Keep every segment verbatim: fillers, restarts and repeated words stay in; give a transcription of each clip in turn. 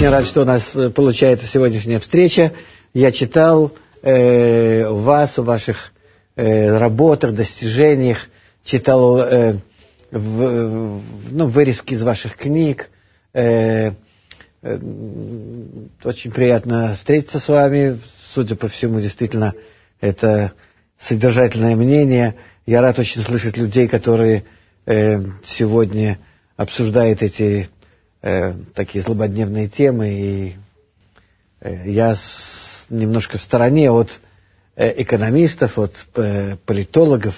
очень рад, что у нас получается сегодняшняя встреча. Я читал э, у вас, о ваших э, работах, достижениях, читал э, в, ну, вырезки из ваших книг. Э, э, очень приятно встретиться с вами. Судя по всему, действительно, это содержательное мнение. Я рад очень слышать людей, которые э, сегодня обсуждают эти э, такие злободневные темы. И э, я с, немножко в стороне от э, экономистов, от э, политологов.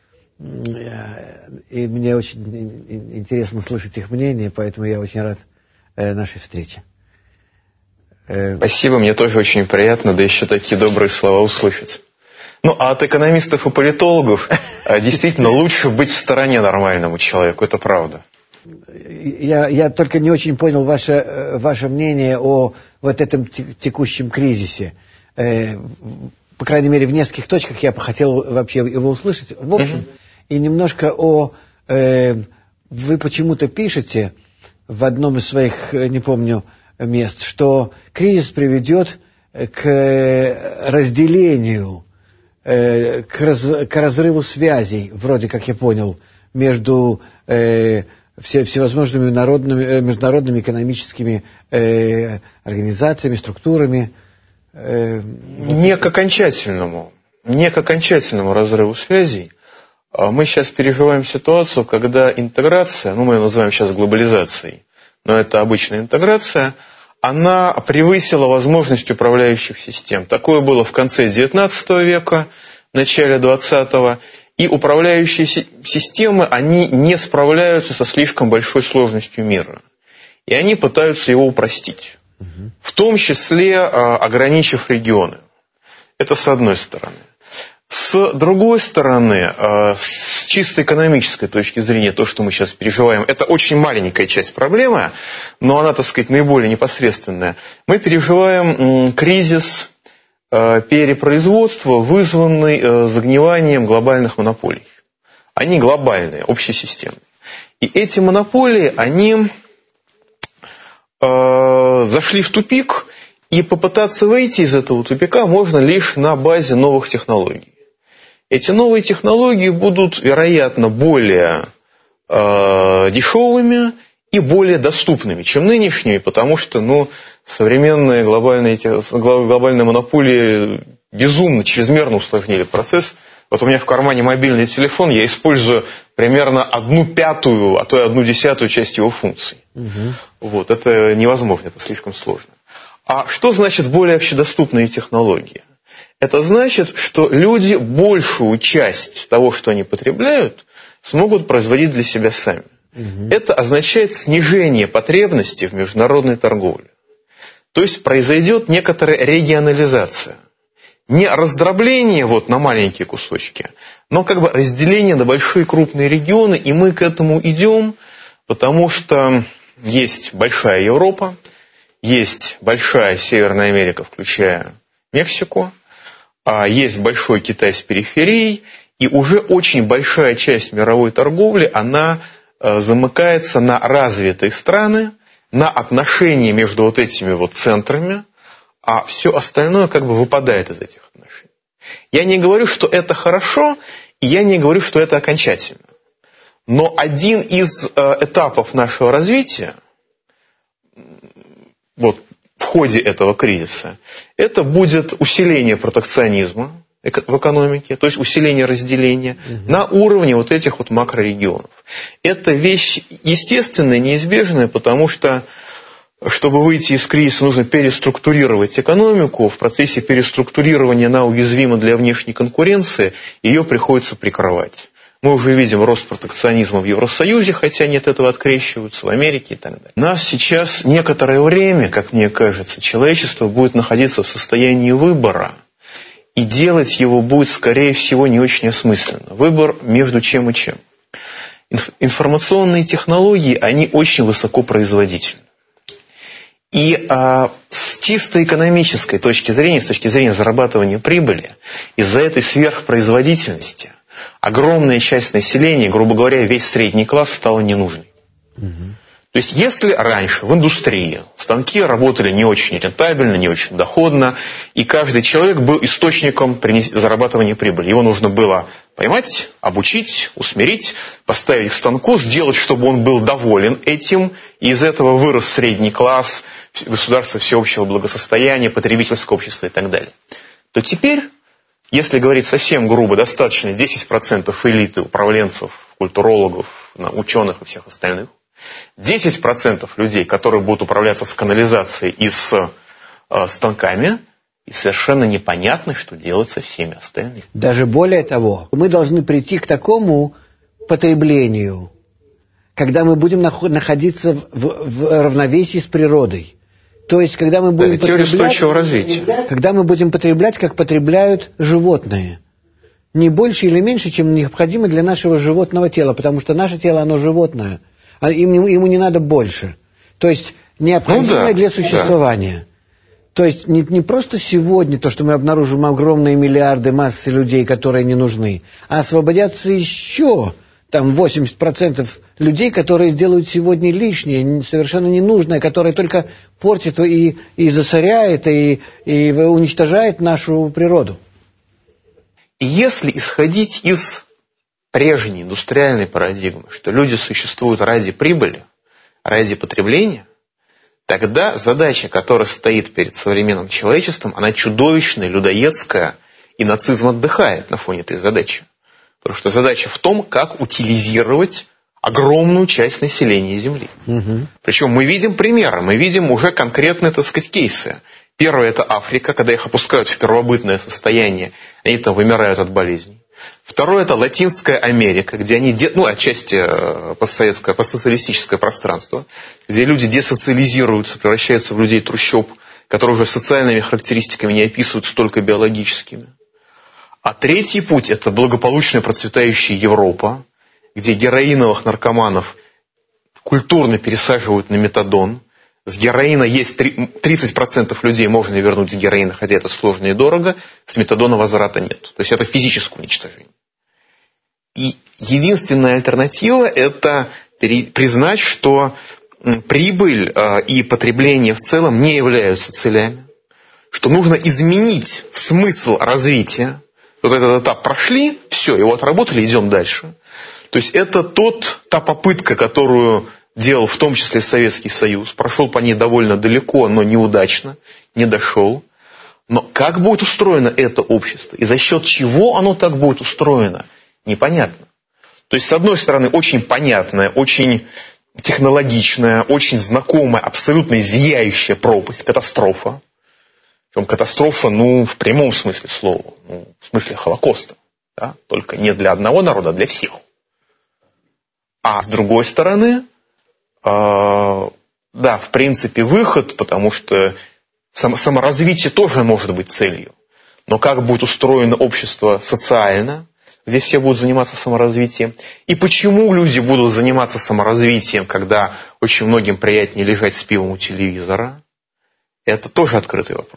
И мне очень интересно слышать их мнение, поэтому я очень рад э, нашей встрече. Э... Спасибо, мне тоже очень приятно, да еще такие добрые слова услышать. Ну, а от экономистов и политологов действительно лучше быть в стороне нормальному человеку, это правда. Я, я только не очень понял ваше, ваше мнение о вот этом текущем кризисе. Э, по крайней мере, в нескольких точках я бы хотел вообще его услышать. В общем, mm-hmm. и немножко о... Э, вы почему-то пишете в одном из своих, не помню, мест, что кризис приведет к разделению, э, к, раз, к разрыву связей, вроде как я понял, между... Э, Все, всевозможными народными, международными экономическими э, организациями, структурами. Э, не к окончательному, не к окончательному разрыву связей. Мы сейчас переживаем ситуацию, когда интеграция, ну мы ее называем сейчас глобализацией, но это обычная интеграция, она превысила возможность управляющих систем. Такое было в конце девятнадцатого века, в начале двадцатого. И управляющие системы, они не справляются со слишком большой сложностью мира. И они пытаются его упростить. Угу. В том числе ограничив регионы. Это с одной стороны. С другой стороны, с чисто экономической точки зрения, то, что мы сейчас переживаем, это очень маленькая часть проблемы, но она, так сказать, наиболее непосредственная. Мы переживаем кризис перепроизводства, вызванный загниванием глобальных монополий. Они глобальные, общесистемные. И эти монополии, они э, зашли в тупик, и попытаться выйти из этого тупика можно лишь на базе новых технологий. Эти новые технологии будут, вероятно, более э, дешевыми и более доступными, чем нынешние, потому что, ну, современные глобальные, глобальные монополии безумно, чрезмерно усложнили процесс. Вот у меня в кармане мобильный телефон, я использую примерно одну пятую, а то и одну десятую часть его функций. Угу. Вот, это невозможно, это слишком сложно. А что значит более общедоступные технологии? Это значит, что люди большую часть того, что они потребляют, смогут производить для себя сами. Угу. Это означает снижение потребностей в международной торговле. То есть произойдет некоторая регионализация. Не раздробление вот на маленькие кусочки, но как бы разделение на большие крупные регионы. И мы к этому идем, потому что есть большая Европа, есть большая Северная Америка, включая Мексику, есть большой Китай с периферией, и уже очень большая часть мировой торговли, она замыкается на развитые страны, на отношения между вот этими вот центрами, а все остальное как бы выпадает из этих отношений. Я не говорю, что это хорошо, и я не говорю, что это окончательно. Но один из э, этапов нашего развития, вот в ходе этого кризиса, это будет усиление протекционизма в экономике, то есть усиление разделения угу. на уровне вот этих вот макрорегионов. Это вещь естественная, неизбежная, потому что, чтобы выйти из кризиса, нужно переструктурировать экономику. В процессе переструктурирования она уязвима для внешней конкуренции, ее приходится прикрывать. Мы уже видим рост протекционизма в Евросоюзе, хотя они от этого открещиваются, в Америке и так далее. У нас сейчас некоторое время, как мне кажется, человечество будет находиться в состоянии выбора, и делать его будет, скорее всего, не очень осмысленно. Выбор между чем и чем. Информационные технологии, они очень высокопроизводительны. И а, с чисто экономической точки зрения, с точки зрения зарабатывания прибыли, из-за этой сверхпроизводительности огромная часть населения, грубо говоря, весь средний класс стала ненужной. Угу. То есть, если раньше в индустрии станки работали не очень рентабельно, не очень доходно, и каждый человек был источником зарабатывания прибыли. Его нужно было поймать, обучить, усмирить, поставить к станку, сделать, чтобы он был доволен этим, и из этого вырос средний класс, государство всеобщего благосостояния, потребительское общество и так далее. То теперь, если говорить совсем грубо, достаточно десять процентов элиты, управленцев, культурологов, ученых и всех остальных, десять процентов людей, которые будут управляться с канализацией и с э, станками, и совершенно непонятно, что делать со всеми остальными. Даже более того, мы должны прийти к такому потреблению, когда мы будем находиться в, в, в равновесии с природой. То есть, когда мы будем да, теория устойчивого развития. Когда мы будем потреблять, как потребляют животные. Не больше или меньше, чем необходимо для нашего животного тела, потому что наше тело, оно животное. А ему, ему не надо больше. То есть, необходимое ну, да, для существования. Да. То есть, не, не просто сегодня то, что мы обнаружим огромные миллиарды массы людей, которые не нужны, а освободятся еще там восемьдесят процентов людей, которые сделают сегодня лишнее, совершенно ненужное, которое только портит и, и засоряет, и, и уничтожает нашу природу. И если исходить из прежней индустриальной парадигмы, что люди существуют ради прибыли, ради потребления, тогда задача, которая стоит перед современным человечеством, она чудовищная, людоедская, и нацизм отдыхает на фоне этой задачи. Потому что задача в том, как утилизировать огромную часть населения Земли. Угу. Причем мы видим примеры, мы видим уже конкретные, так сказать, кейсы. Первое – это Африка, когда их опускают в первобытное состояние, они там вымирают от болезней. Второе – это Латинская Америка, где они, ну, отчасти постсоветское, постсоциалистическое пространство, где люди десоциализируются, превращаются в людей трущоб, которые уже социальными характеристиками не описываются только биологическими. А третий путь – это благополучная процветающая Европа, где героиновых наркоманов культурно пересаживают на метадон. С героина есть тридцать процентов людей можно вернуть с героина, хотя это сложно и дорого, с метадона возврата нет. То есть это физическое уничтожение. И единственная альтернатива – это признать, что прибыль и потребление в целом не являются целями, что нужно изменить смысл развития. Вот этот этап прошли, все, его отработали, идем дальше. То есть это тот, та попытка, которую делал в том числе Советский Союз. Прошел по ней довольно далеко, но неудачно, не дошел. Но как будет устроено это общество и за счет чего оно так будет устроено, непонятно. То есть, с одной стороны, очень понятная, очень технологичная, очень знакомая, абсолютно зияющая пропасть, катастрофа. Причем катастрофа, ну, в прямом смысле слова, ну, в смысле Холокоста. Да? Только не для одного народа, а для всех. А с другой стороны, э, да, в принципе, выход, потому что само, саморазвитие тоже может быть целью. Но как будет устроено общество социально, где все будут заниматься саморазвитием, и почему люди будут заниматься саморазвитием, когда очень многим приятнее лежать с пивом у телевизора, это тоже открытый вопрос.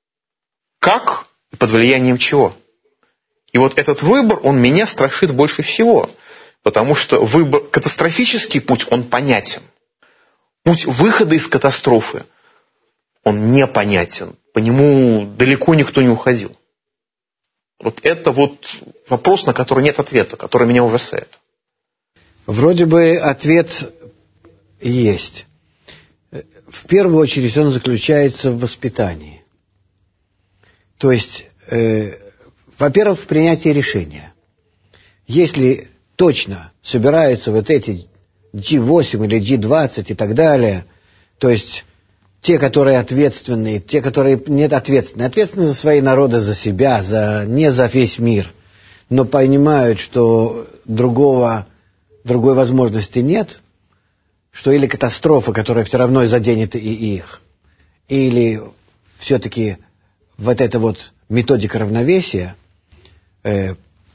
Как и под влиянием чего? И вот этот выбор, он меня страшит больше всего. Потому что выбор, катастрофический путь, он понятен. Путь выхода из катастрофы, он непонятен. По нему далеко никто не уходил. Вот это вот вопрос, на который нет ответа, который меня ужасает. Вроде бы ответ есть. В первую очередь он заключается в воспитании. То есть, э, во-первых, в принятии решения. Если точно собираются вот эти джи восемь или джи двадцать и так далее, то есть те, которые ответственные, те, которые нет ответственны, ответственны за свои народы, за себя, за, не за весь мир, но понимают, что другого, другой возможности нет, что или катастрофа, которая все равно заденет и их, или все-таки вот эта вот методика равновесия, э,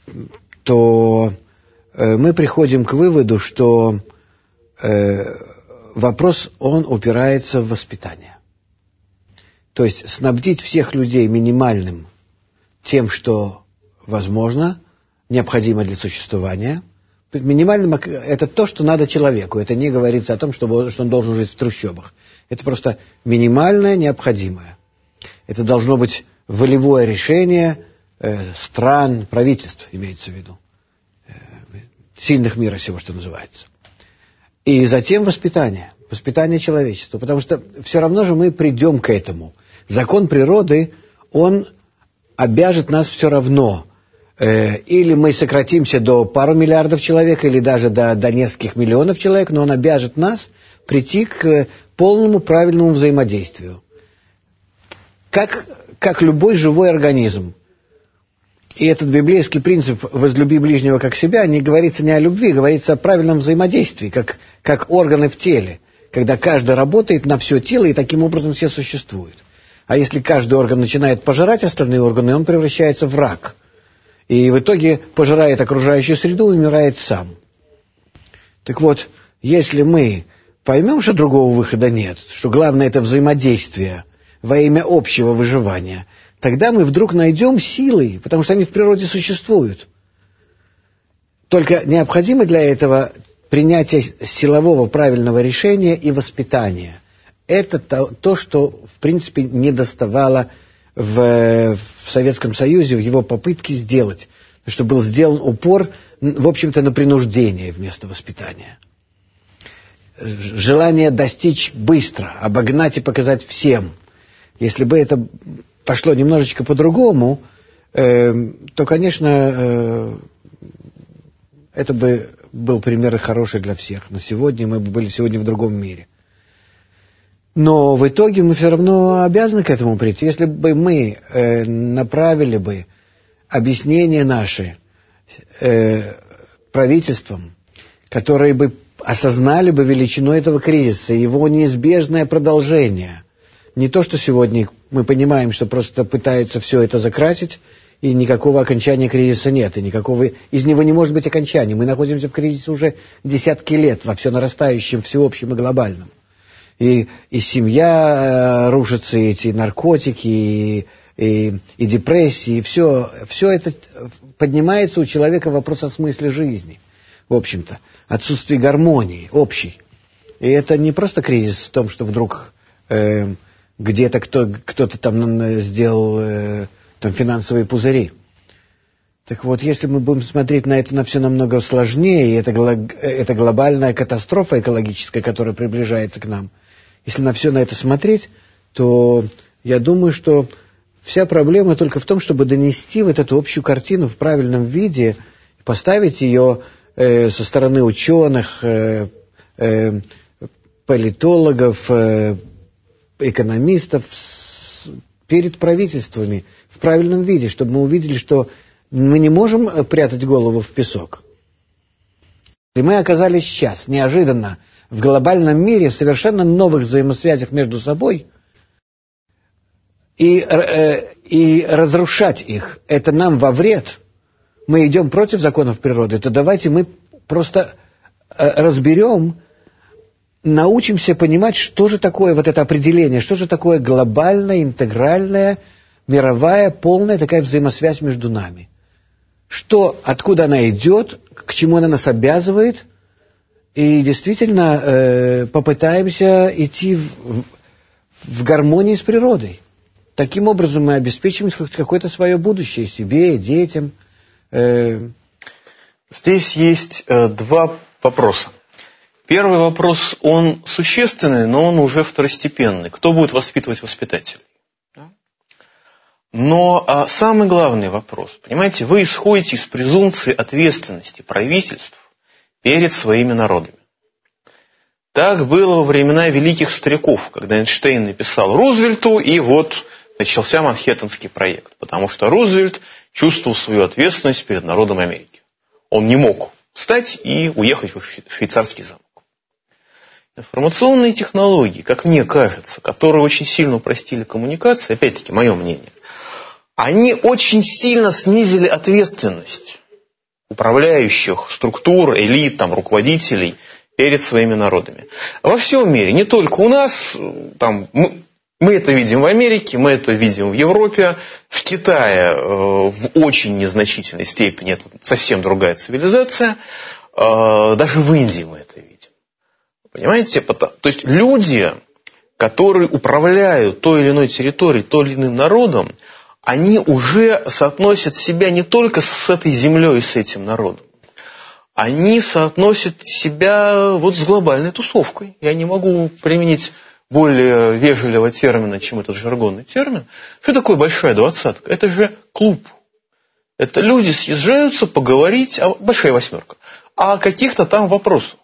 то э, мы приходим к выводу, что э, вопрос, он упирается в воспитание. То есть снабдить всех людей минимальным тем, что возможно, необходимо для существования, Минимальным это то, что надо человеку. Это не говорится о том, что, что он должен жить в трущобах. Это просто минимальное, необходимое. Это должно быть волевое решение э, стран, правительств, имеется в виду. Э, сильных мира сего, что называется. И затем воспитание. Воспитание человечества. Потому что все равно же мы придем к этому. Закон природы, он обяжет нас все равно. Или мы сократимся до пару миллиардов человек, или даже до, до нескольких миллионов человек, но он обяжет нас прийти к полному правильному взаимодействию. Как, как любой живой организм. И этот библейский принцип «возлюби ближнего как себя» не говорится не о любви, говорится о правильном взаимодействии, как, как органы в теле, когда каждый работает на все тело, и таким образом все существуют. А если каждый орган начинает пожирать остальные органы, он превращается в рак. И в итоге пожирает окружающую среду и умирает сам. Так вот, если мы поймем, что другого выхода нет, что главное это взаимодействие во имя общего выживания, тогда мы вдруг найдем силы, потому что они в природе существуют. Только необходимо для этого принятие силового правильного решения и воспитания. Это то, то что, в принципе, не доставало в, в Советском Союзе в его попытке сделать, что был сделан упор, в общем-то, на принуждение вместо воспитания. Желание достичь быстро, обогнать и показать всем. Если бы это пошло немножечко по-другому, э, то, конечно, э, это бы был пример хороший для всех. На сегодня мы бы были сегодня в другом мире. Но в итоге мы все равно обязаны к этому прийти. Если бы мы э, направили бы объяснения наши э, правительствам, которые бы осознали бы величину этого кризиса, его неизбежное продолжение. Не то, что сегодня мы понимаем, что просто пытаются все это закрасить, и никакого окончания кризиса нет, и никакого из него не может быть окончания. Мы находимся в кризисе уже десятки лет, во все нарастающем, всеобщем и глобальном. И, и семья рушится, и эти наркотики, и, и, и депрессии, и все, все это поднимается у человека вопрос о смысле жизни, в общем-то, отсутствие гармонии общей. И это не просто кризис в том, что вдруг э, где-то кто, кто-то там сделал э, там финансовые пузыри. Так вот, если мы будем смотреть на это на все намного сложнее, и это, это глобальная катастрофа экологическая, которая приближается к нам, если на все на это смотреть, то я думаю, что вся проблема только в том, чтобы донести вот эту общую картину в правильном виде, поставить ее э, со стороны ученых, э, э, политологов, э, экономистов с, перед правительствами в правильном виде, чтобы мы увидели, что мы не можем прятать голову в песок. И мы оказались сейчас, неожиданно, в глобальном мире, в совершенно новых взаимосвязях между собой, и, э, и разрушать их, это нам во вред. Мы идем против законов природы, то давайте мы просто э, разберем, научимся понимать, что же такое вот это определение, что же такое глобальная, интегральная, мировая, полная такая взаимосвязь между нами. Что, откуда она идет, к чему она нас обязывает, и действительно э, попытаемся идти в, в, в гармонии с природой. Таким образом мы обеспечим какое-то свое будущее себе, детям. Э. Здесь есть э, два вопроса. Первый вопрос, он существенный, но он уже второстепенный. Кто будет воспитывать воспитателей? Но а самый главный вопрос, понимаете, вы исходите из презумпции ответственности правительств перед своими народами. Так было во времена великих стариков, когда Эйнштейн написал Рузвельту, и вот начался Манхэттенский проект, потому что Рузвельт чувствовал свою ответственность перед народом Америки. Он не мог встать и уехать в швейцарский замок. Информационные технологии, как мне кажется, которые очень сильно упростили коммуникации, опять-таки, мое мнение, они очень сильно снизили ответственность управляющих структур, элит, там, руководителей перед своими народами. Во всем мире, не только у нас, там, мы, мы это видим в Америке, мы это видим в Европе, в Китае э, в очень незначительной степени, это совсем другая цивилизация, Даже в Индии мы это видим. Понимаете? То есть люди, которые управляют той или иной территорией, той или иным народом, они уже соотносят себя не только с этой землей и с этим народом. Они соотносят себя вот с глобальной тусовкой. Я не могу применить более вежливого термина, чем этот жаргонный термин. Что такое большая двадцатка? Это же клуб. Это люди съезжаются поговорить, о, большая восьмерка, о каких-то там вопросах.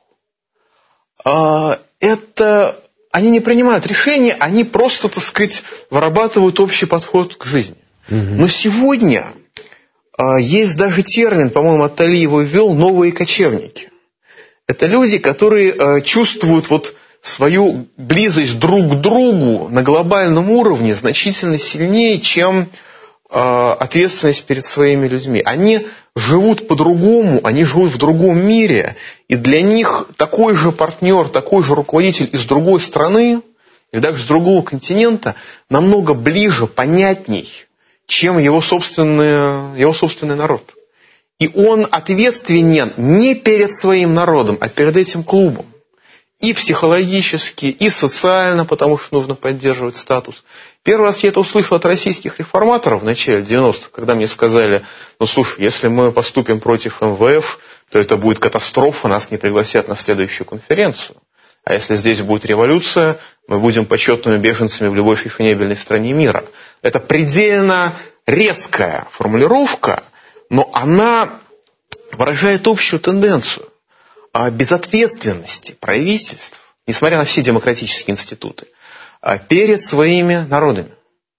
А, это они не принимают решения, они просто, так сказать, вырабатывают общий подход к жизни. Угу. Но сегодня а, есть даже термин, по-моему, Аттали его ввел, новые кочевники. Это люди, которые а, чувствуют вот свою близость друг к другу на глобальном уровне значительно сильнее, чем э, ответственность перед своими людьми. Они живут по-другому, они живут в другом мире, и для них такой же партнер, такой же руководитель из другой страны, или даже с другого континента, намного ближе, понятней, чем его собственный, его собственный народ. И он ответственен не перед своим народом, а перед этим клубом. И психологически, и социально, потому что нужно поддерживать статус. Первый раз я это услышал от российских реформаторов в начале девяностых, когда мне сказали, ну слушай, если мы поступим против эм вэ эф, то это будет катастрофа, нас не пригласят на следующую конференцию. А если здесь будет революция, мы будем почетными беженцами в любой фешенебельной стране мира. Это предельно резкая формулировка, но она выражает общую тенденцию безответственности правительств, несмотря на все демократические институты, перед своими народами.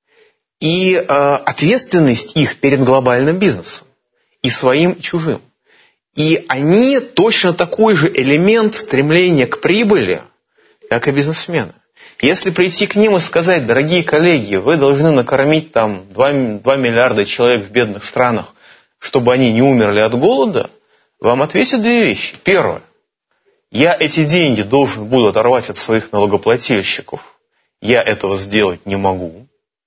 И ответственность их перед глобальным бизнесом, и своим, и чужим. И они точно такой же элемент стремления к прибыли, как и бизнесмены. Если прийти к ним и сказать, дорогие коллеги, вы должны накормить там два миллиарда человек в бедных странах, чтобы они не умерли от голода, вам ответят две вещи. Первое. Я эти деньги должен буду оторвать от своих налогоплательщиков. Я этого сделать не могу.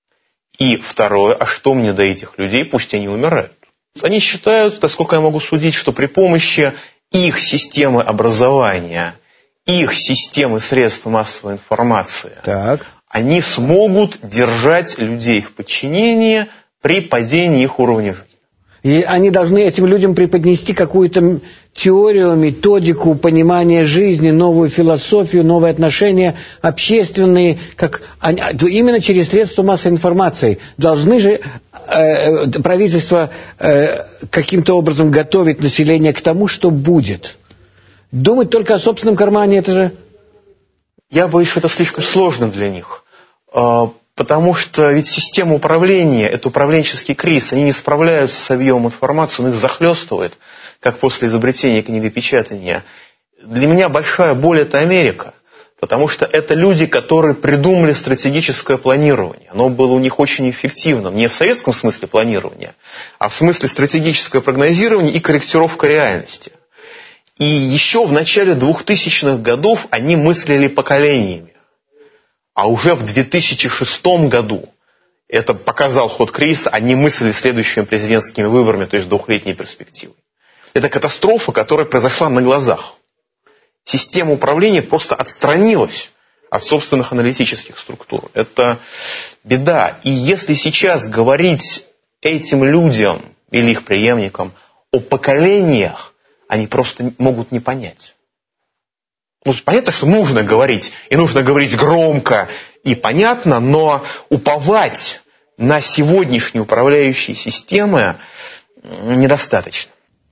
И второе. А что мне до этих людей? Пусть они умирают. Они считают, насколько я могу судить, что при помощи их системы образования, их системы средств массовой информации, так. они смогут держать людей в подчинении при падении их уровня жизни. И они должны этим людям преподнести какую-то теорию, методику, понимание жизни, новую философию, новые отношения общественные, как они, именно через средства массовой информации. Должны же э, правительство э, каким-то образом готовить население к тому, что будет. Думать только о собственном кармане, это же... Я боюсь, что это слишком сложно для них. Потому что ведь система управления, это управленческий кризис, они не справляются с объемом информации, он их захлестывает, как после изобретения книгопечатания. Для меня большая боль – это Америка, потому что это люди, которые придумали стратегическое планирование. Оно было у них очень эффективным, не в советском смысле планирования, а в смысле стратегическое прогнозирование и корректировка реальности. И еще в начале двухтысячных годов они мыслили поколениями. А уже в две тысячи шестом году, это показал ход кризиса, они мыслили следующими президентскими выборами, то есть двухлетней перспективой. Это катастрофа, которая произошла на глазах. Система управления просто отстранилась от собственных аналитических структур. Это беда. И если сейчас говорить этим людям или их преемникам о поколениях, они просто могут не понять. Ну, понятно, что нужно говорить, и нужно говорить громко и понятно, но уповать на сегодняшние управляющие системы недостаточно.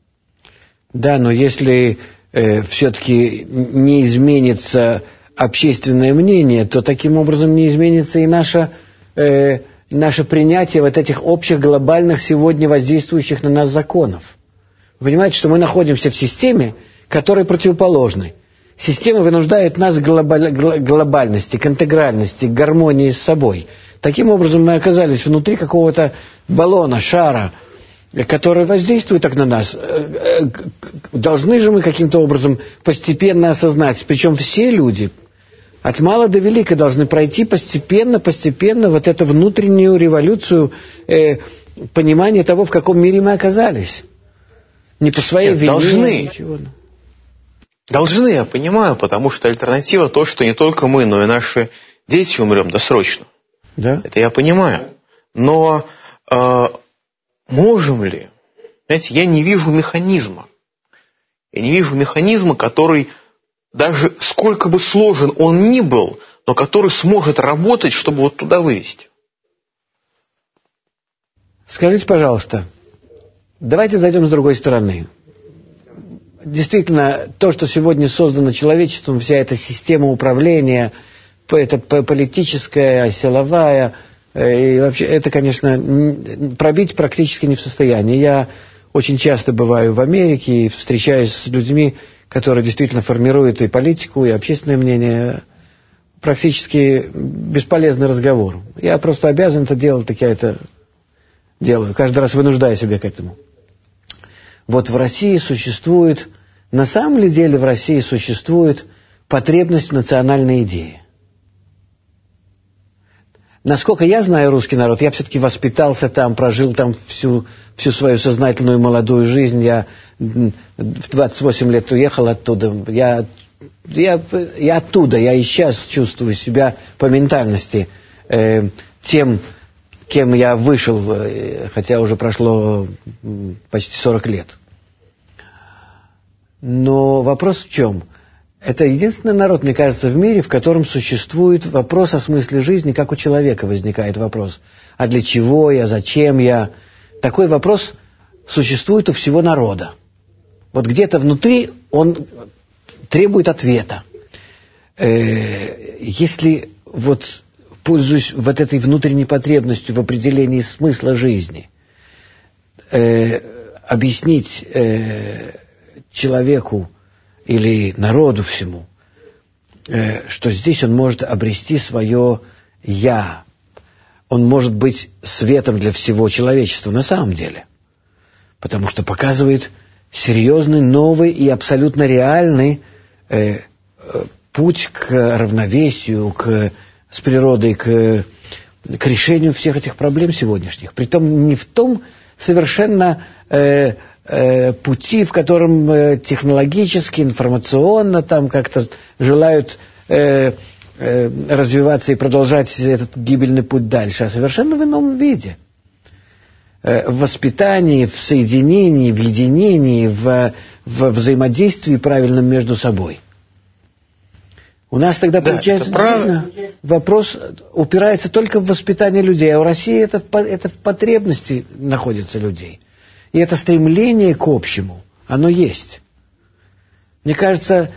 Да, но если э, все-таки не изменится общественное мнение, то таким образом не изменится и наше, э, наше принятие вот этих общих глобальных сегодня воздействующих на нас законов. Вы понимаете, что мы находимся в системе, которая противоположной. Система вынуждает нас к глобаль... глобальности, к интегральности, к гармонии с собой. Таким образом мы оказались внутри какого-то баллона, шара, который воздействует так на нас. Должны же мы каким-то образом постепенно осознать, причем все люди, от мала до велика, должны пройти постепенно, постепенно вот эту внутреннюю революцию э, понимания того, в каком мире мы оказались. Не по своей Нет, вине. Должны. Ничего. Должны, я понимаю, потому что альтернатива то, что не только мы, но и наши дети умрем досрочно. Да? Это я понимаю. Но э, можем ли? Знаете, я не вижу механизма. Я не вижу механизма, который, даже сколько бы сложен он ни был, но который сможет работать, чтобы вот туда вывести. Скажите, пожалуйста, давайте зайдем с другой стороны. Действительно, то, что сегодня создано человечеством, вся эта система управления, это политическая, силовая, и вообще это, конечно, пробить практически не в состоянии. Я очень часто бываю в Америке и встречаюсь с людьми, которые действительно формируют и политику, и общественное мнение. Практически бесполезный разговор. Я просто обязан это делать, так я это делаю, каждый раз вынуждаю себя к этому. Вот в России существует, на самом ли деле в России существует потребность в национальной идее. Насколько я знаю русский народ, я все-таки воспитался там, прожил там всю, всю свою сознательную молодую жизнь. Я в двадцать восемь лет уехал оттуда. Я, я, я оттуда, я и сейчас чувствую себя по ментальности э, тем, кем я вышел, хотя уже прошло почти сорок лет. Но вопрос в чем? Это единственный народ, мне кажется, в мире, в котором существует вопрос о смысле жизни, как у человека возникает вопрос. А для чего я, зачем я? Такой вопрос существует у всего народа. Вот где-то внутри он требует ответа. Если вот, пользуясь вот этой внутренней потребностью в определении смысла жизни, объяснить человеку или народу всему, что здесь он может обрести свое «я». Он может быть светом для всего человечества на самом деле. Потому что показывает серьезный, новый и абсолютно реальный э, путь к равновесию, к, с природой, к, к решению всех этих проблем сегодняшних. Притом не в том совершенно э, э, пути, в котором э, технологически, информационно там как-то желают э, э, развиваться и продолжать этот гибельный путь дальше, а совершенно в ином виде. В воспитании, в соединении, в единении, в, в взаимодействии правильном между собой. У нас тогда да, получается, прав... вопрос упирается только в воспитание людей, а у России это, это в потребности находится людей. И это стремление к общему, оно есть. Мне кажется,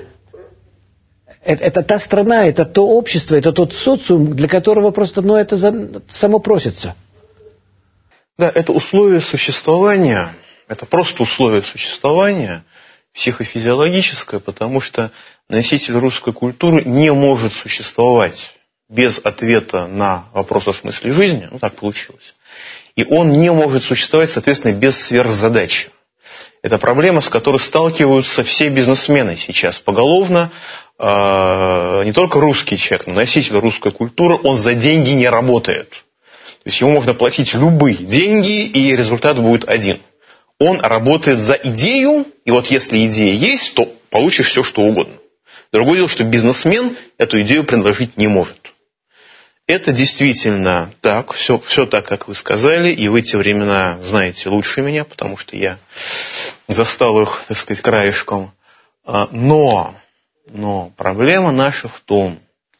это, это та страна, это то общество, это тот социум, для которого просто, ну, это за, само просится. Да, это условие существования, это просто условие существования психофизиологическое, потому что носитель русской культуры не может существовать без ответа на вопрос о смысле жизни, ну так получилось. И он не может существовать, соответственно, без сверхзадачи. Это проблема, с которой сталкиваются все бизнесмены сейчас поголовно. Не только русский человек, но носитель русской культуры, он за деньги не работает. То есть ему можно платить любые деньги, и результат будет один. Он работает за идею, и вот если идея есть, то получишь все, что угодно. Другое дело, что бизнесмен эту идею предложить не может. Это действительно так, все, все так, как вы сказали, и в эти времена знаете лучше меня, потому что я застал их, так сказать, краешком. Но, но проблема наша в том,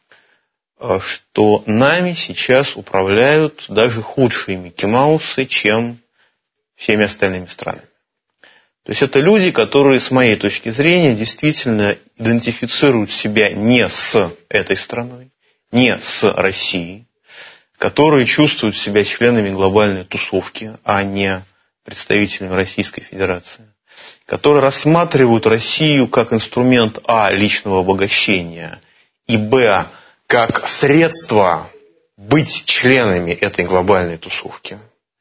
что нами сейчас управляют даже худшие Микки Маусы, чем всеми остальными странами. То есть это люди, которые, с моей точки зрения, действительно идентифицируют себя не с этой страной, не с Россией, которые чувствуют себя членами глобальной тусовки, а не представителями Российской Федерации, которые рассматривают Россию как инструмент а. личного обогащения и б. как средство быть членами этой глобальной тусовки.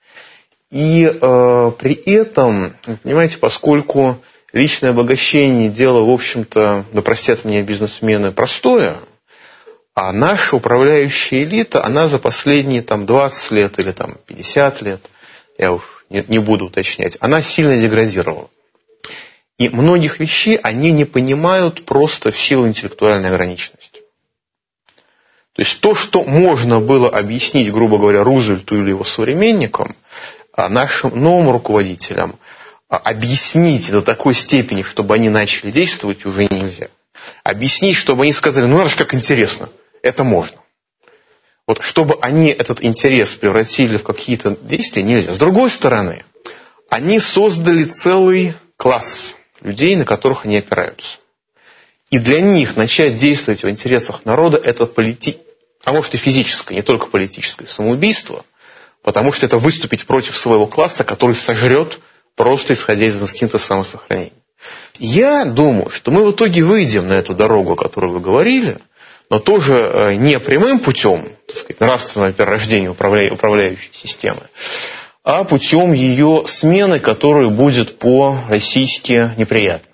И э, при этом, понимаете, поскольку личное обогащение дело, в общем-то, да простят меня бизнесмены, простое, а наша управляющая элита, она за последние там, двадцать лет или там, пятьдесят лет, я уж не, не буду уточнять, она сильно деградировала. И многих вещей они не понимают просто в силу интеллектуальной ограниченности. То есть то, что можно было объяснить, грубо говоря, Рузвельту или его современникам, нашим новым руководителям, объяснить до такой степени, чтобы они начали действовать, уже нельзя. Объяснить, чтобы они сказали, ну, знаешь, как интересно, это можно. Вот чтобы они этот интерес превратили в какие-то действия, нельзя. С другой стороны, они создали целый класс людей, на которых они опираются. И для них начать действовать в интересах народа – это полити... а может и физическое, не только политическое самоубийство, потому что это выступить против своего класса, который сожрет, просто исходя из инстинкта самосохранения. Я думаю, что мы в итоге выйдем на эту дорогу, о которой вы говорили, но тоже не прямым путем, так сказать, нравственного перерождения управля... управляющей системы, а путем ее смены, которая будет по-российски неприятна.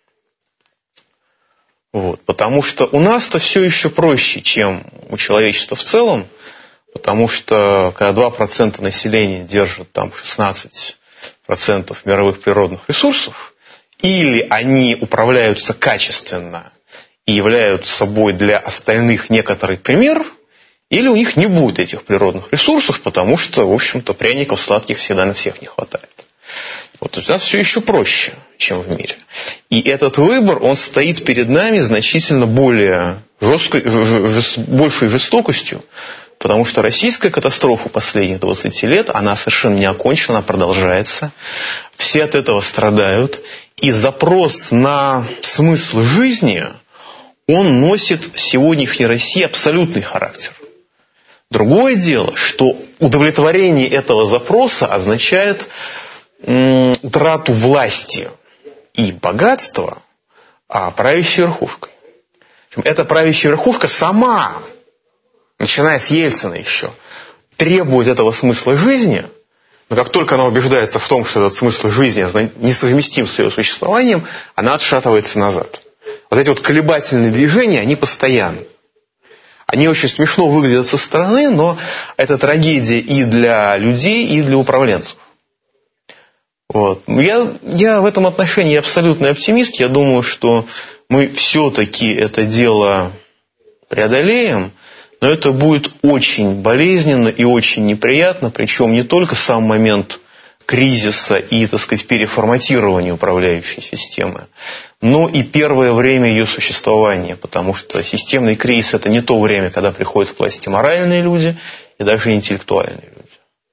Вот. Потому что у нас-то все еще проще, чем у человечества в целом, потому что когда два процента населения держат там шестнадцать процентов мировых природных ресурсов, или они управляются качественно и являются собой для остальных некоторый пример, или у них не будет этих природных ресурсов, потому что, в общем-то, пряников сладких всегда на всех не хватает. Вот, то есть у нас все еще проще, чем в мире. И этот выбор, он стоит перед нами значительно более жесткой, жест, большей жестокостью, потому что российская катастрофа последних двадцати лет, она совершенно не окончена, она продолжается. Все от этого страдают. И запрос на смысл жизни, он носит в сегодняшней России абсолютный характер. Другое дело, что удовлетворение этого запроса означает м, утрату власти и богатства а правящей верхушкой. Эта правящая верхушка сама, начиная с Ельцина еще, требует этого смысла жизни, но как только она убеждается в том, что этот смысл жизни несовместим с ее существованием, она отшатывается назад. Вот эти вот колебательные движения, они постоянны. Они очень смешно выглядят со стороны, но это трагедия и для людей, и для управленцев. Вот. Я, я в этом отношении абсолютный оптимист. Я думаю, что мы все-таки это дело преодолеем, но это будет очень болезненно и очень неприятно, причем не только сам момент кризиса и, так сказать, переформатирования управляющей системы, но и первое время ее существования, потому что системный кризис – это не то время, когда приходят к власти моральные люди и даже интеллектуальные люди.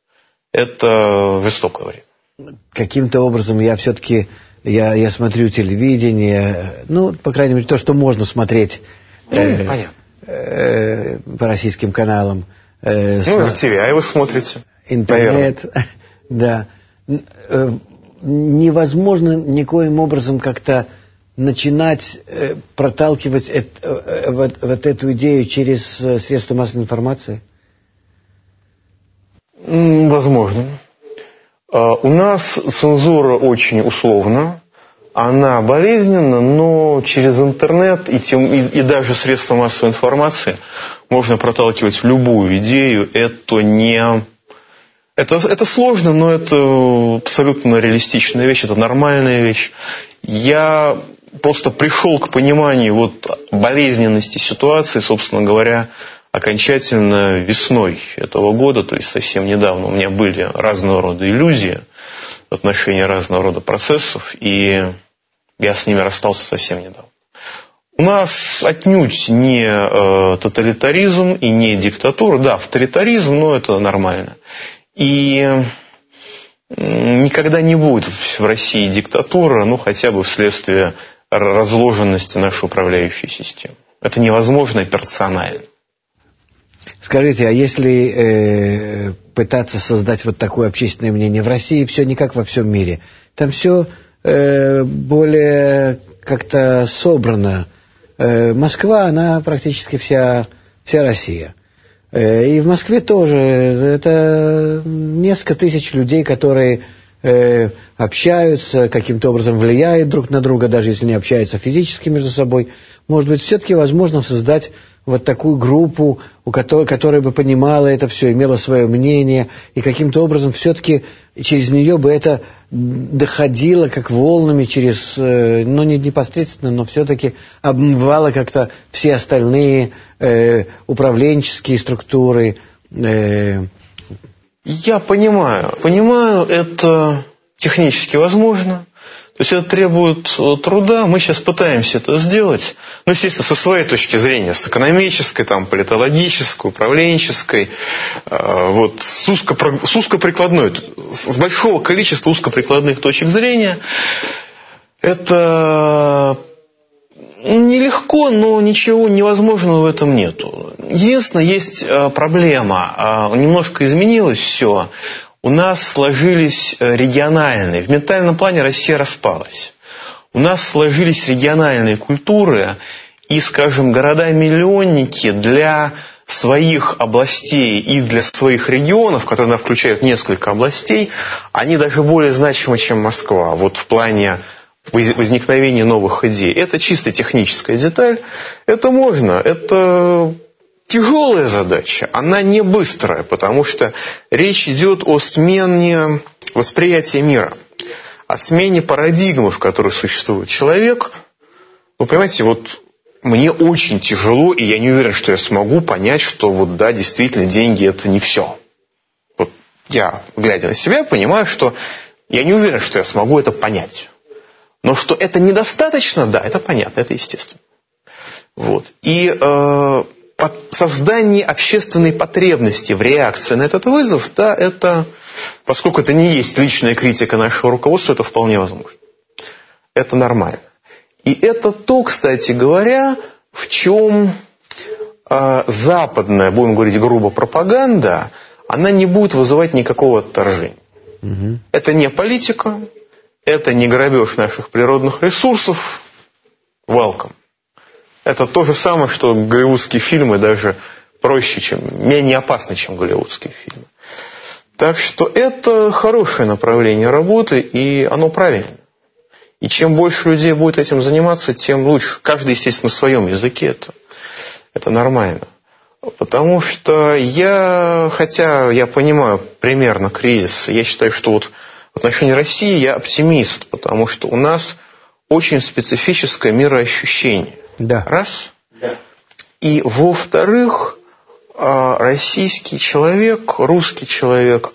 Это жестокое время. Каким-то образом я все-таки, я, я смотрю телевидение, ну, по крайней мере, то, что можно смотреть ну, э, э, по российским каналам. Э, ну, эр ти ви, а вы смотрите. Интернет, да. Невозможно никоим образом как-то начинать э, проталкивать эт, э, вот, вот эту идею через э, средства массовой информации? Возможно. У нас цензура очень условна, она болезненна, но через интернет и, тем, и, и даже средства массовой информации можно проталкивать любую идею. Это не... Это, это сложно, но это абсолютно реалистичная вещь, это нормальная вещь. Я просто пришел к пониманию вот болезненности ситуации, собственно говоря, окончательно весной этого года, то есть совсем недавно. У меня были разного рода иллюзии в отношении разного рода процессов, и я с ними расстался совсем недавно. У нас отнюдь не э, тоталитаризм и не диктатура, да, авторитаризм, но это нормально. И никогда не будет в России диктатура, ну хотя бы вследствие разложенности нашей управляющей системы. Это невозможно операционально. Скажите, а если э, пытаться создать вот такое общественное мнение в России, все не как во всем мире, там все э, более как-то собрано. Э, Москва, она практически вся, вся Россия. И в Москве тоже это несколько тысяч людей, которые э, общаются, каким-то образом влияют друг на друга, даже если не общаются физически между собой. Может быть, все-таки возможно создать вот такую группу, у которой, которая бы понимала это все, имела свое мнение, и каким-то образом все-таки через нее бы это доходило как волнами через, ну, не непосредственно, но все-таки обмывало как-то все остальные э, управленческие структуры. Э. Я понимаю, понимаю, это технически возможно. То есть это требует труда, мы сейчас пытаемся это сделать, ну, естественно, со своей точки зрения, с экономической, там, политологической, управленческой, э, вот, с, узко, с узкоприкладной, с большого количества узкоприкладных точек зрения. Это нелегко, но ничего невозможного в этом нету. Единственное, есть проблема, немножко изменилось все. У нас сложились региональные, в ментальном плане Россия распалась. У нас сложились региональные культуры, и, скажем, города-миллионники для своих областей и для своих регионов, которые она включают несколько областей, они даже более значимы, чем Москва, вот в плане возникновения новых идей. Это чисто техническая деталь, это можно, это тяжелая задача, она не быстрая, потому что речь идет о смене восприятия мира, о смене парадигмы, в которой существует человек. Вы понимаете, вот мне очень тяжело, и я не уверен, что я смогу понять, что вот да, действительно, деньги это не все. Вот я, глядя на себя, понимаю, что я не уверен, что я смогу это понять. Но что это недостаточно, да, это понятно, это естественно. Вот. И э, создание общественной потребности в реакции на этот вызов, да, это, поскольку это не есть личная критика нашего руководства, это вполне возможно. Это нормально. И это то, кстати говоря, в чем э, западная, будем говорить грубо, пропаганда, она не будет вызывать никакого отторжения. Угу. Это не политика, это не грабеж наших природных ресурсов. Welcome. Это то же самое, что голливудские фильмы, даже проще, чем, менее опасны, чем голливудские фильмы. Так что это хорошее направление работы, и оно правильное. И чем больше людей будет этим заниматься, тем лучше. Каждый, естественно, на своем языке. Это, это нормально. Потому что я, хотя я понимаю примерно кризис, я считаю, что вот в отношении России я оптимист, потому что у нас очень специфическое мироощущение. Да. Раз. Да. И во-вторых, российский человек, русский человек,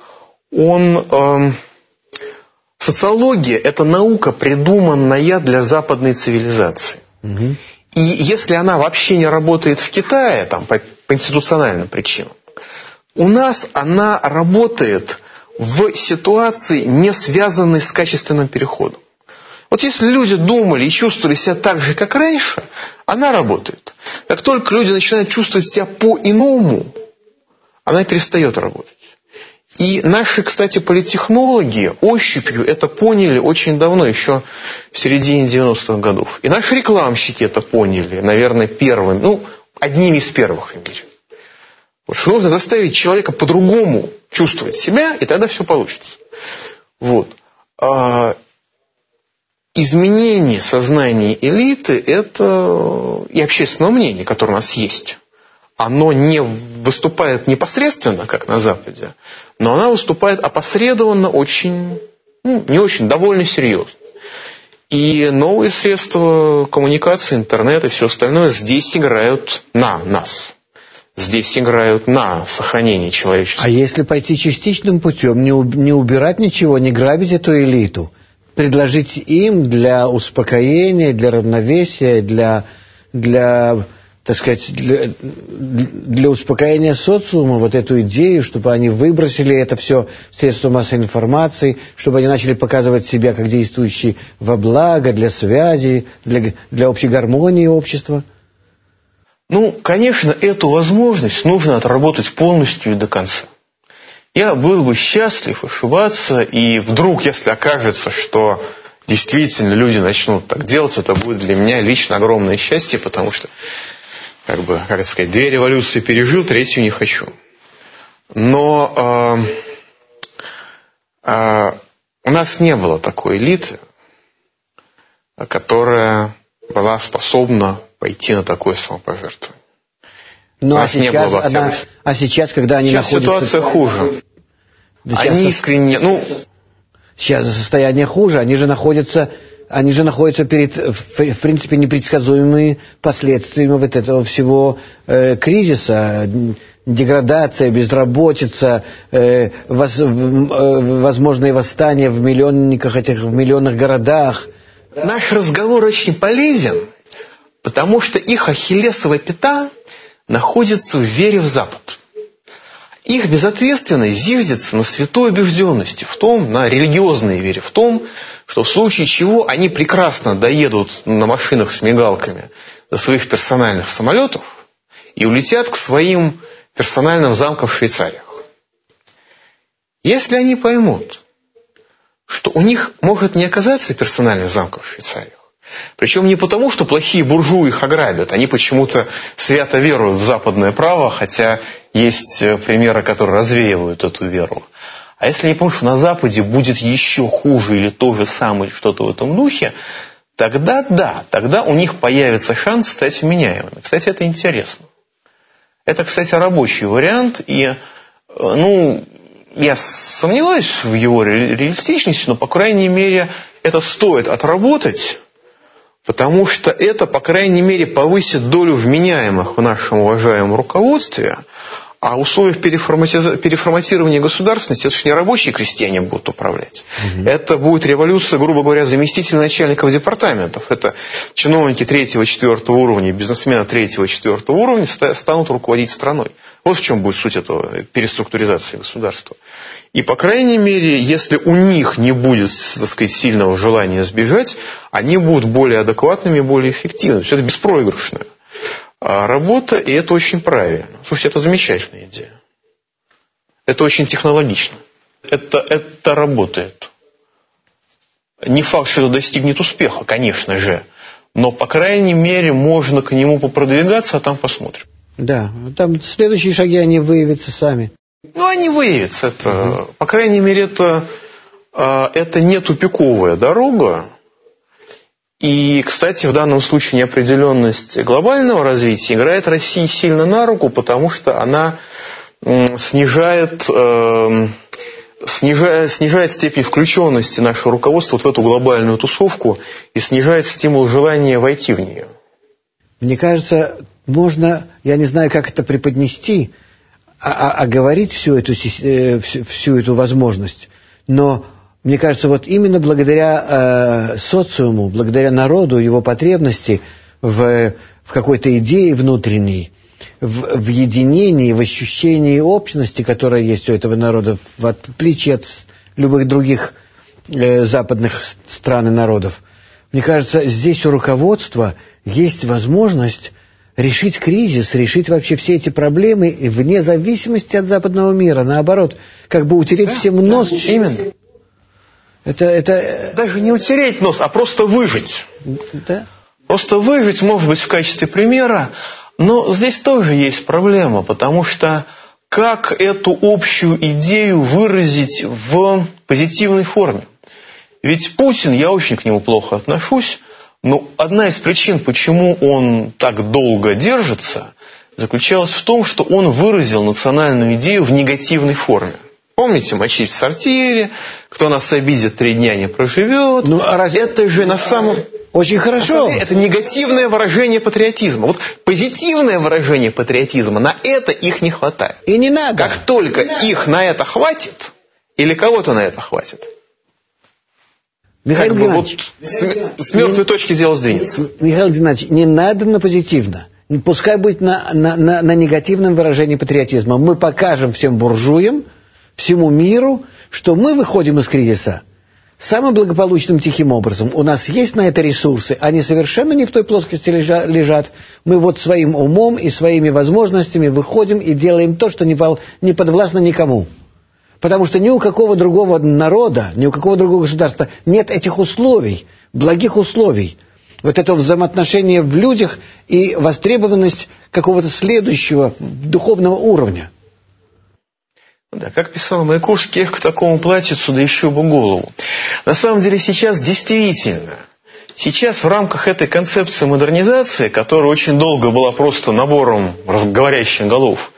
он... Социология – это наука, придуманная для западной цивилизации. Угу. И если она вообще не работает в Китае, там, по, по институциональным причинам, у нас она работает в ситуации, не связанной с качественным переходом. Вот если люди думали и чувствовали себя так же, как раньше, она работает. Как только люди начинают чувствовать себя по-иному, она перестает работать. И наши, кстати, политтехнологи ощупью это поняли очень давно, еще в середине девяностых годов. И наши рекламщики это поняли, наверное, первыми, ну, одними из первых в мире. Вот, что нужно заставить человека по-другому чувствовать себя, и тогда все получится. Вот. А изменение сознания элиты это и общественного мнения, которое у нас есть. Оно не выступает непосредственно, как на Западе, но оно выступает опосредованно очень, ну, не очень, довольно серьезно. И новые средства коммуникации, интернет и все остальное здесь играют на нас. Здесь играют на сохранение человечества. А если пойти частичным путем, не, не убирать ничего, не грабить эту элиту, предложить им для успокоения, для равновесия, для... для так сказать, для, для успокоения социума вот эту идею, чтобы они выбросили это все в средства массовой информации, чтобы они начали показывать себя как действующие во благо, для связи, для, для общей гармонии общества? Ну, конечно, эту возможность нужно отработать полностью и до конца. Я был бы счастлив ошибаться, и вдруг, если окажется, что действительно люди начнут так делать, это будет для меня лично огромное счастье, потому что как бы, как это сказать, две революции пережил, третью не хочу. Но э, э, у нас не было такой элиты, которая была способна пойти на такое самопожертвование. Ну, а сейчас, она, а сейчас, когда они сейчас находятся... ситуация хуже. Сейчас они искренне... Ну... Сейчас состояние хуже. Они же находятся, они же находятся перед, в, в принципе, непредсказуемыми последствиями вот этого всего э, кризиса. Деградация, безработица, э, воз, э, возможные восстания в миллионниках этих, в миллионных городах. Наш разговор очень полезен, потому что их ахиллесова пята находится в вере в Запад. Их безответственность зиждется на святой убежденности в том, на религиозной вере в том, что в случае чего они прекрасно доедут на машинах с мигалками до своих персональных самолетов и улетят к своим персональным замкам в Швейцариях. Если они поймут, что у них может не оказаться персональных замков в Швейцариях, причем не потому, что плохие буржуи их ограбят, они почему-то свято веруют в западное право, хотя есть примеры, которые развеивают эту веру. А если они поймут, что на Западе будет еще хуже или то же самое, или что-то в этом духе, тогда да, тогда у них появится шанс стать вменяемыми. Кстати, это интересно. Это, кстати, рабочий вариант, и, ну, я сомневаюсь в его реалистичности, но, по крайней мере, это стоит отработать, потому что это, по крайней мере, повысит долю вменяемых в нашем уважаемом руководстве, а условиях переформатирования государственности, это же не рабочие крестьяне будут управлять. Угу. Это будет революция, грубо говоря, заместителей начальников департаментов. Это чиновники третьего, четвертого уровня, бизнесмены третьего, четвертого уровня станут руководить страной. Вот в чем будет суть этого переструктуризации государства. И, по крайней мере, если у них не будет, так сказать, сильного желания сбежать, они будут более адекватными, более эффективными. Все это беспроигрышная работа, и это очень правильно. Слушайте, это замечательная идея. Это очень технологично. Это, это работает. Не факт, что это достигнет успеха, конечно же. Но, по крайней мере, можно к нему попродвигаться, а там посмотрим. Да, там следующие шаги, они выявятся сами. Ну, они выявятся. Это, угу. По крайней мере, это, это не тупиковая дорога. И, кстати, в данном случае неопределенность глобального развития играет России сильно на руку, потому что она снижает, э, снижает, снижает степень включенности нашего руководства вот в эту глобальную тусовку и снижает стимул желания войти в нее. Мне кажется, можно, я не знаю, как это преподнести, оговорить всю эту, всю эту возможность, но... Мне кажется, вот именно благодаря э, социуму, благодаря народу, его потребности в, в какой-то идее внутренней, в, в единении, в ощущении общности, которая есть у этого народа, в отличие от любых других э, западных стран и народов. Мне кажется, здесь у руководства есть возможность решить кризис, решить вообще все эти проблемы вне зависимости от западного мира. Наоборот, как бы утереть да, всем нос. Да, именно. Это, это... Даже не утереть нос, а просто выжить. Да. Просто выжить, может быть, в качестве примера. Но здесь тоже есть проблема, потому что как эту общую идею выразить в позитивной форме? Ведь Путин, я очень к нему плохо отношусь, но одна из причин, почему он так долго держится, заключалась в том, что он выразил национальную идею в негативной форме. Помните, мочить в сортире, кто нас обидит, три дня не проживет. Ну, а разве это же на самом... Очень хорошо. На деле, это негативное выражение патриотизма. Вот позитивное выражение патриотизма, на это их не хватает. И не надо. Как только их на это хватит, или кого-то на это хватит, Михаил как бы вот с, с мертвой точки дело сдвинется. Михаил Геннадьевич, не надо на позитивно. Пускай будет на, на, на, на негативном выражении патриотизма. Мы покажем всем буржуям, всему миру, что мы выходим из кризиса самым благополучным тихим образом. У нас есть на это ресурсы, они совершенно не в той плоскости лежат. Мы вот своим умом и своими возможностями выходим и делаем то, что не подвластно никому. Потому что ни у какого другого народа, ни у какого другого государства нет этих условий, благих условий. Вот это взаимоотношение в людях и востребованность какого-то следующего духовного уровня. Да, как писал Маяковский, эх, к такому платьицу, да еще бы голову. На самом деле сейчас действительно Сейчас в рамках этой концепции модернизации, которая очень долго была просто набором говорящих голов,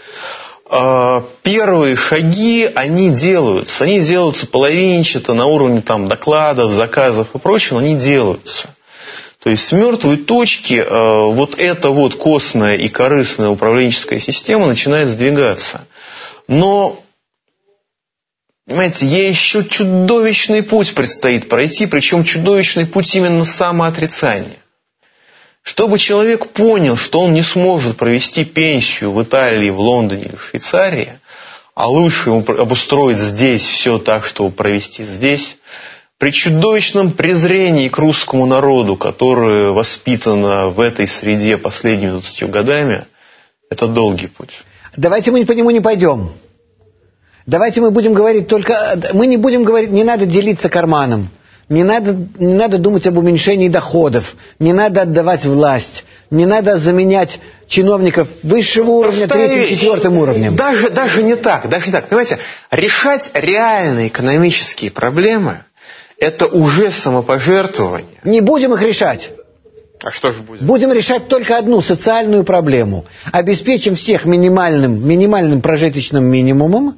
первые шаги, они делаются. Они делаются половинчато на уровне там, докладов, заказов и прочего, но они делаются. То есть с мертвой точки вот эта вот костная и корыстная управленческая система начинает сдвигаться. Но, понимаете, ей еще чудовищный путь предстоит пройти, причем чудовищный путь именно самоотрицания. Чтобы человек понял, что он не сможет провести пенсию в Италии, в Лондоне или в Швейцарии, а лучше ему обустроить здесь все так, чтобы провести здесь, при чудовищном презрении к русскому народу, которое воспитано в этой среде последними двадцатью годами, это долгий путь. Давайте мы по нему не пойдем. Давайте мы будем говорить только... Мы не будем говорить, не надо делиться карманом. Не надо, не надо думать об уменьшении доходов, не надо отдавать власть, не надо заменять чиновников высшего уровня третьим, четвертым уровнем. Даже, даже не так, даже не так. Понимаете, решать реальные экономические проблемы – это уже самопожертвование. Не будем их решать. А что же будем? Будем решать только одну социальную проблему. Обеспечим всех минимальным, минимальным прожиточным минимумом,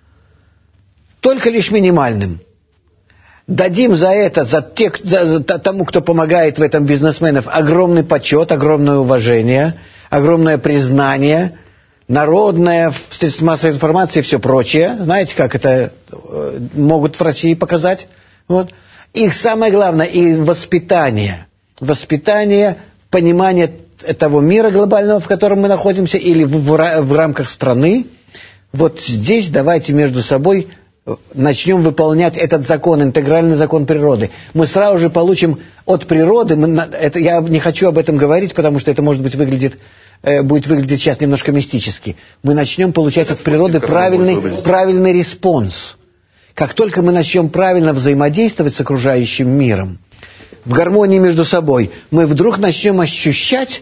только лишь минимальным. Дадим за это, за, тех, за, за тому, кто помогает в этом бизнесменов, огромный почет, огромное уважение, огромное признание, народное, средства массовой информации и все прочее. Знаете, как это э, могут в России показать? Вот. И самое главное, и воспитание. Воспитание, понимание того мира глобального, в котором мы находимся, или в, в, в рамках страны. Вот здесь давайте между собой... начнем выполнять этот закон, интегральный закон природы. Мы сразу же получим от природы, мы, это, я не хочу об этом говорить, потому что это, может быть, выглядит, э, будет выглядеть сейчас немножко мистически. Мы начнем получать от природы правильный, правильный респонс. Как только мы начнем правильно взаимодействовать с окружающим миром, в гармонии между собой, мы вдруг начнем ощущать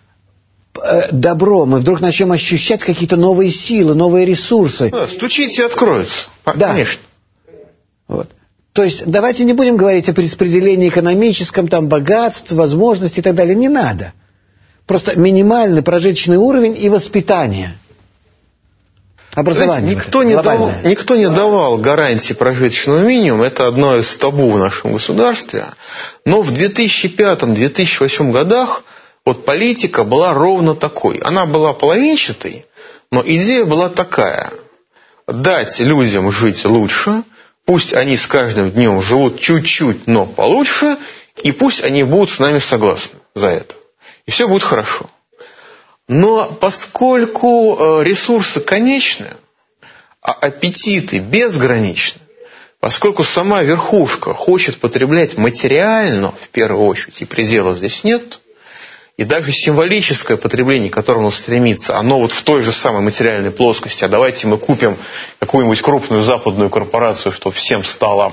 э, добро, мы вдруг начнем ощущать какие-то новые силы, новые ресурсы. Да, стучите и откроются. Да. Конечно. Вот. То есть давайте не будем говорить о распределении экономическом, там, богатств, возможностей и так далее. Не надо. Просто минимальный прожиточный уровень и воспитание. Образование. Знаете, никто, не давал, никто не давал гарантии прожиточного минимума. Это одно из табу в нашем государстве. Но в две тысячи пятом — две тысячи восьмом годах вот политика была ровно такой. Она была половинчатой, но идея была такая. Дать людям жить лучше, пусть они с каждым днем живут чуть-чуть, но получше, и пусть они будут с нами согласны за это. И все будет хорошо. Но поскольку ресурсы конечны, а аппетиты безграничны, поскольку сама верхушка хочет потреблять материально, в первую очередь, и пределов здесь нет, и даже символическое потребление, к которому стремится, оно вот в той же самой материальной плоскости. А давайте мы купим какую-нибудь крупную западную корпорацию, чтобы всем стало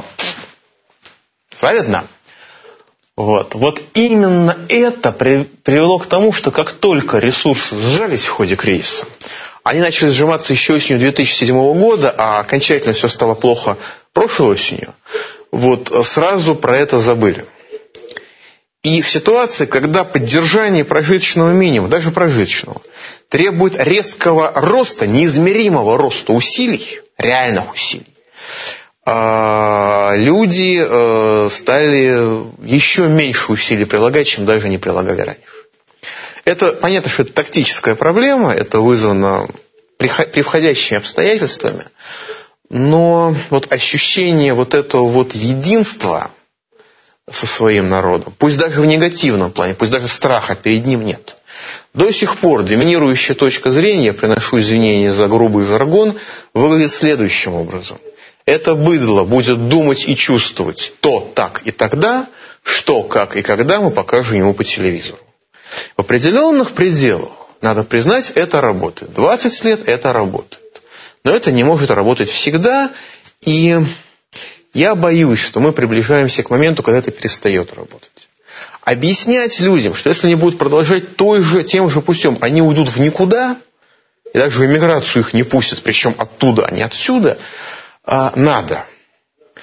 завидно. Вот. Вот именно это привело к тому, что как только ресурсы сжались в ходе кризиса, они начали сжиматься еще осенью две тысячи седьмого года, а окончательно все стало плохо прошлой осенью, вот сразу про это забыли. И в ситуации, когда поддержание прожиточного минимума, даже прожиточного, требует резкого роста, неизмеримого роста усилий, реальных усилий, люди стали еще меньше усилий прилагать, чем даже не прилагали раньше. Это, понятно, что это тактическая проблема, это вызвано превходящими обстоятельствами, но вот ощущение вот этого вот единства со своим народом, пусть даже в негативном плане, пусть даже страха перед ним нет. До сих пор доминирующая точка зрения, я приношу извинения за грубый жаргон, выглядит следующим образом. Это быдло будет думать и чувствовать то, так и тогда, что, как и когда мы покажем ему по телевизору. В определенных пределах, надо признать, это работает. двадцать лет это работает. Но это не может работать всегда, и я боюсь, что мы приближаемся к моменту, когда это перестает работать. Объяснять людям, что если они будут продолжать той же, тем же путем, они уйдут в никуда, и даже в эмиграцию их не пустят, причем оттуда, а не отсюда, надо.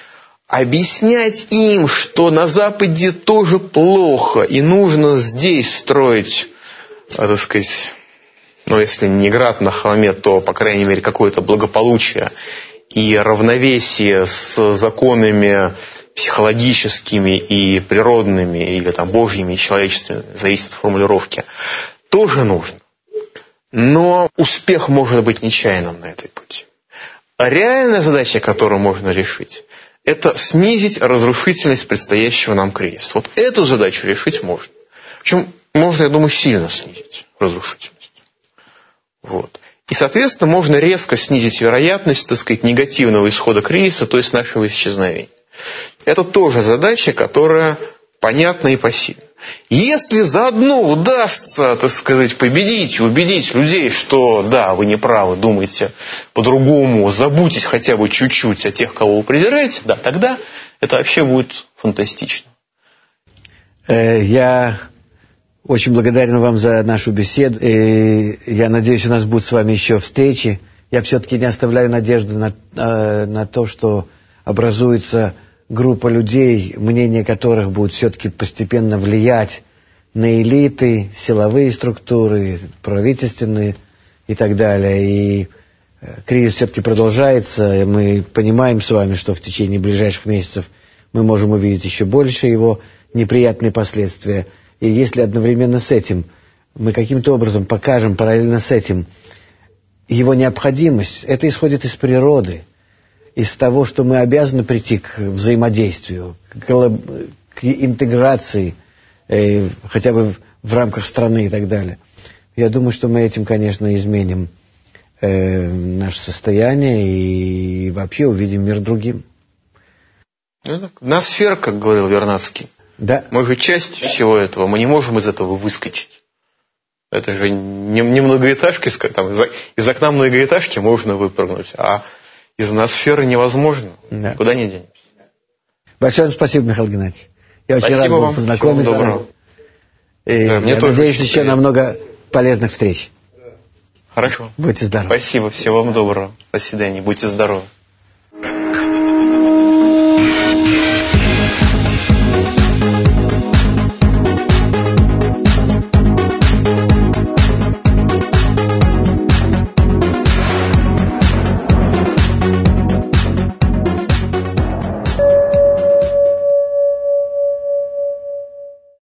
объяснять им, что на Западе тоже плохо, и нужно здесь строить, так сказать, ну, если не град на холме, то, по крайней мере, какое-то благополучие и равновесие с законами психологическими и природными, или там божьими и человеческими, зависит от формулировки, тоже нужно. Но успех может быть нечаянным на этой пути. А реальная задача, которую можно решить, это снизить разрушительность предстоящего нам кризиса. Вот эту задачу решить можно. Причем можно, я думаю, сильно снизить разрушительность. Вот. И, соответственно, можно резко снизить вероятность, так сказать, негативного исхода кризиса, то есть нашего исчезновения. Это тоже задача, которая понятна и посильна. Если заодно удастся, так сказать, победить и убедить людей, что да, вы не правы, думаете по-другому, забудьтесь хотя бы чуть-чуть о тех, кого вы презираете, да, тогда это вообще будет фантастично. Я очень благодарен вам за нашу беседу. И я надеюсь, у нас будут с вами еще встречи. Я все-таки не оставляю надежды на, на то, что образуется группа людей, мнение которых будет все-таки постепенно влиять на элиты, силовые структуры, правительственные и так далее. И кризис все-таки продолжается. И мы понимаем с вами, что в течение ближайших месяцев мы можем увидеть еще больше его неприятные последствия. И если одновременно с этим мы каким-то образом покажем параллельно с этим его необходимость, это исходит из природы, из того, что мы обязаны прийти к взаимодействию, к, коллаб... к интеграции, э, хотя бы в, в рамках страны и так далее. Я думаю, что мы этим, конечно, изменим э, наше состояние и вообще увидим мир другим. Ноосфера, как говорил Вернадский. Да. Мы же часть всего этого, мы не можем из этого выскочить. Это же не, не многоэтажки, там, из, из окна многоэтажки можно выпрыгнуть, а из ноосферы невозможно. Да. Куда не денемся. Большое спасибо, Михаил Геннадьевич. Я очень спасибо рад был вам. познакомиться. Всего доброго. И да, мне я тоже надеюсь, еще на много полезных встреч. Хорошо. Будьте здоровы. Спасибо. Всего вам доброго. До свидания. Будьте здоровы.